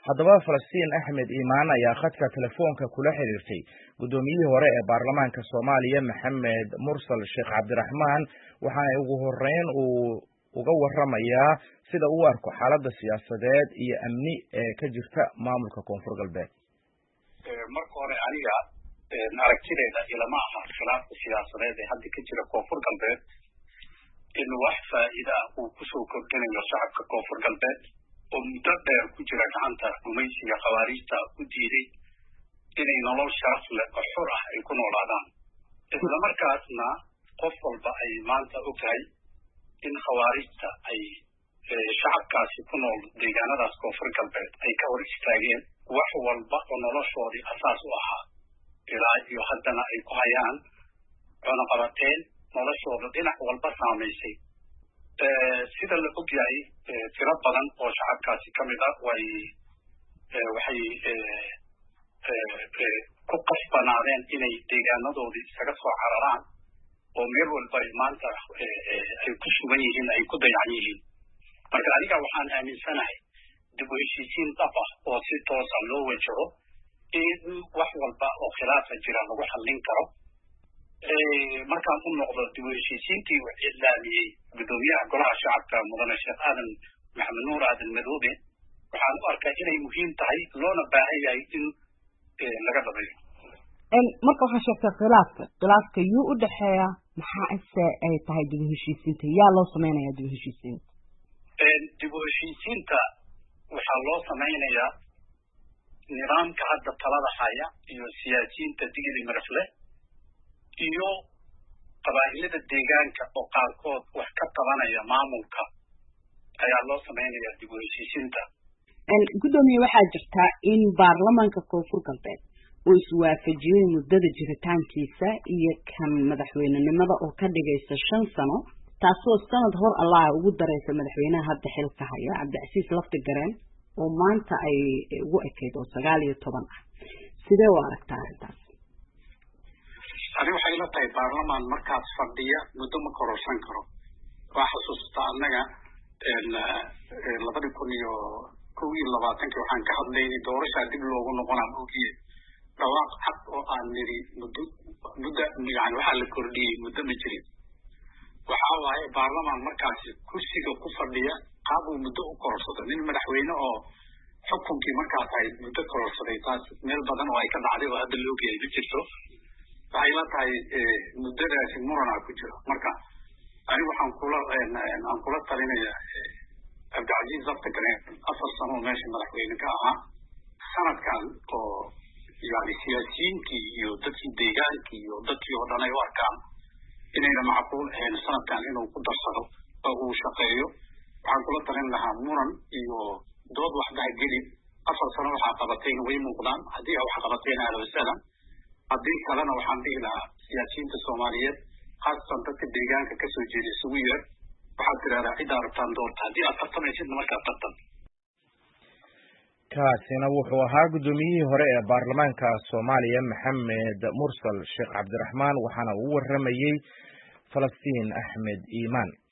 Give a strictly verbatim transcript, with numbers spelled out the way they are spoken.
haddaba Falastiin Axmed Iimaan ayaa khadka telefoonka kula xiriirtay gudoomiyihii hore ee baarlamaanka Soomaaliya Maxamed Mursal Sheekh Cabdiraxmaan waxaana ugu horeyn uu uga waramayaa sida uu arko xaaladda siyaasadeed iyo amni ee ka jirta maamulka Koonfur Galbeed. marka hore aniga aragtideeda ilama aha khilaafka siyaasadeed ee hadda ka jira Koonfur Galbeed in wax faa'iido ah uu ku soo kordhinayo shacabka Koonfur Galbeed oo muddo dheer ku jira gacanta gumaysiga khawaarijta u diiday inay nolol sharaf leh oo xor ah ay ku noolaadaan isla markaasna qof walba ay maanta ogtahay in khawaarijta ay shacabkaasi ku nool deegaanadaas Koonfur Galbeed ay ka hor istaageen wax walba oo noloshoodii asaas u ahaa ilaa iyo haddana ay ku hayaan cunaqabateen noloshooda dhinac walba saamaysay sida la og yahay tiro badan oo shacabkaasi ka mid ah way waxay ku qasbanaadeen inay deegaanadoodii isaga soo cararaan oo meel walba ay maanta ay ku sugan yihiin ay ku dayacan yihiin marka aniga waxaan aaminsanahay dib u heshiisiin dhab ah oo si toosa loo wajaho in wax walba oo khilaafa jira lagu xallin karo markaan u noqdo dib u heshiisiintii uu iclaamiyey gudoomiyaha golaha shacabka mudane Sheekh Aadan Maxamed Nuur Aadan Madoobe waxaan u arkaa inay muhiim tahay loona baahan yahay in laga dhabeeyo marka waxaa sheegtay khilaafka khilaafka yuu u dhexeeya maxaa ise ay tahay dib u heshiisiinta yaa loo samaynayaa dib u heshiisiinta dib u heshiisiinta waxaa loo samaynayaa nidaamka hadda talada haya iyo siyaasiyiinta digili marafle iyo qabaa'ilada deegaanka oo qaarkood wax ka qabanaya maamulka ayaa loo samaynayaa dib u heshiisiinta gudoomiye waxaa jirta in baarlamaanka Koonfur Galbeed uu iswaafajiyay muddada jiritaankiisa iyo kan madaxweynenimada oo ka dhigaysa shan sano taasoo sanad hor Allah ugu daraysa madaxweynaha hadda xilka haya Cabdicasiis Laftigareen oo maanta ay ugu ekeyd oo sagaal iyo toban ah sidee u aragtaa arrintaas ani waxay la tahay baarlamaan markaas fadhiya muddo ma kororsan karo waa xasuustaa annaga labada kun iyo kow iyo labaatankii waxaan ka hadlaynay doorashaa dib loogu noqonaa ogiye dhawaaq cad oo aan niri muddo muddo yani waxaa la kordhiyey muddo ma jirin waxaa waaye baarlamaan markaasi kursiga ku fadhiya qaab uu muddo u kororsaday nin madaxweyne oo xukunkii markaas ay muddo kororsaday taas meel badan oo ay ka dhacday oo hadda la ogyahay ma jirto waxay la tahay muddadaasi muranaa ku jiro marka ani waxaan kula aan kula talinaya Cabdicasiis Laftigareen afar sano oo meesha madaxweyne ka ahaa sanadkan oo yani siyaasiyiintii iyo dadkii deegaankii iyo dadkii oo dhan ay u arkaan inayna macquul ahayn sanadkan inuu ku darsado oo uu shaqeeyo waxaan kula talin lahaa muran iyo dood waxba ha gelin afar sano waxaa qabatayna way muuqdaan haddii a wax qabatayna ahla wasahlan haddii kalena waxaan dhihi lahaa siyaasiyiinta Soomaaliyeed khaasatan dadka deegaanka kasoo jeeda isugu yeer waxaad tidahdaa ciddaa rabtaan doorta haddii aad tartamaysidna markaad tartan kaasina wuxuu ahaa gudoomiyihii hore ee baarlamaanka Soomaaliya Maxamed Mursal Sheekh Cabdiraxmaan waxaana uu waramayay Falastiin Axmed Iimaan.